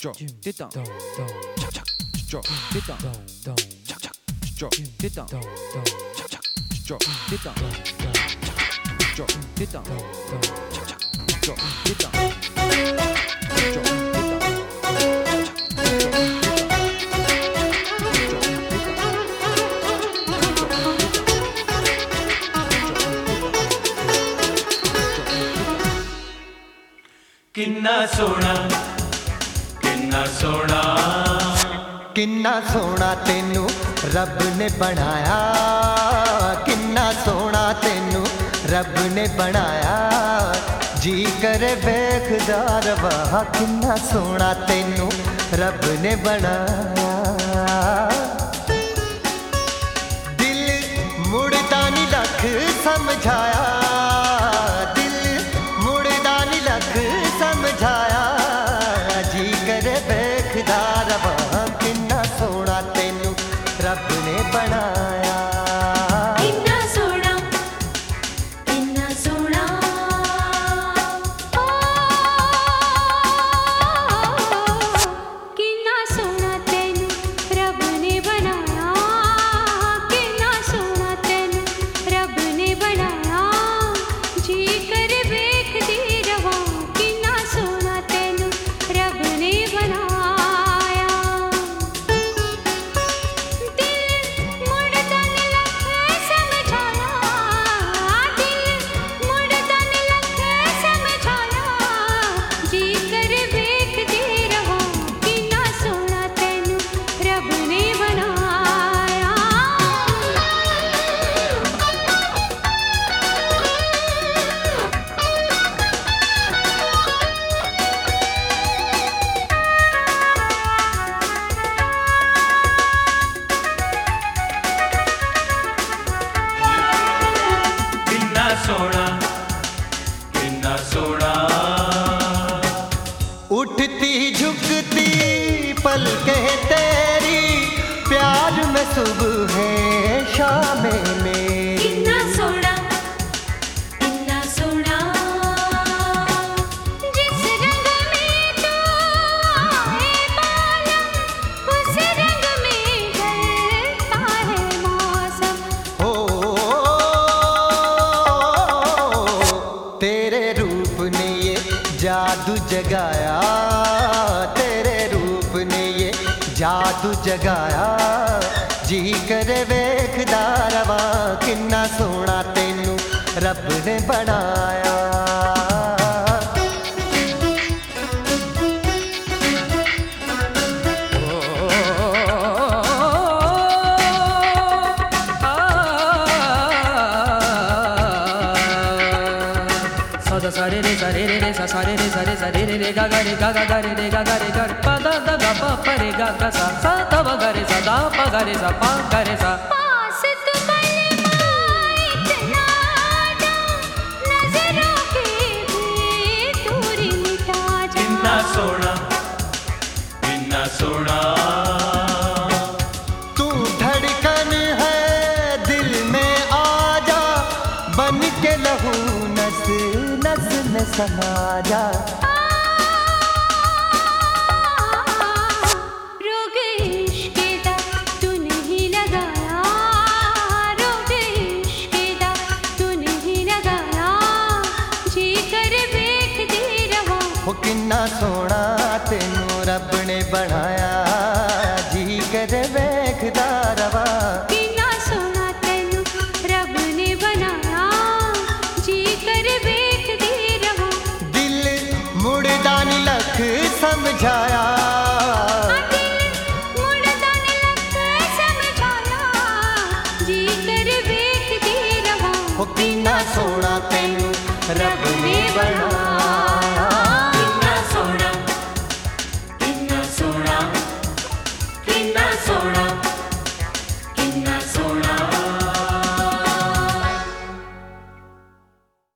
drop, get down, chak chak, drop, get down, chak chak, drop, get down, chak chak, drop, get down, drop, get down, chak chak, drop, get down, drop, get down. किन्ना सोना किन्ना सोना किन्ना सोना तेनू रब ने बनाया, किन्ना सोना तेनू रब ने बनाया, जी करे वेखदा रवा किन्ना सोना तेनू रब ने बनाया। दिल मुड़दा नी लख समझाया, दिल मुड़दा नी लख समझाया, जी करे वेखदा रवा किन्ना सोना तेनू रब ने बनाया। किन्ना सोना किन्ना सोना किन्ना सोना तेनू रब ने बनाया, किन्ना सोना तेनू रब ने बनाया, जी कर वेखदी रवा किन्ना सोना तेनू रब ने बनाया। सोना किन्ना सोना उठती झुकती पलकें तेरी, प्यार में सुबह है शाम मेरी। किन्ना सोना किन्ना सोना जिस रंग में तू आए बालम, उस रंग में ढलता है मौसम। हो तेरे रूप ने ये जादू जगाया, तेरे रूप ने ये जादू जगाया, जी करे वेखदा रवा किन्ना सोना तेनू रब ने बनाया। सा रे रे सा रे रे रे सा सा रे रे सा रे सा रे रे रे गा गा रे गा गा गा रे रे गा गा रे गा पा दा दा गा पा पा रे गा गा सा सा दा वा गा रे सा दा पा गा रे सा पा गा रे सा। पास तू कलमा इतना डा, नजरों के भी दूरी मिटा जा। किन्ना सोना किन्ना सोना तू धड़कन है दिल में आजा, बन के लहू नस नस में समा जा। रोग इश्क दा तू नहीं लगाया, रोग इश्क दा तू नहीं लगाया, जी कर वेखदी रवा वो किन्ना सोना तेनू रब ने बनाया, जी कर वेखदा रवा। किन्ना सोना तेनू रब ने बनाया, जी कर वेखदी रवा। दिल मुड़दा नी लख समझाया,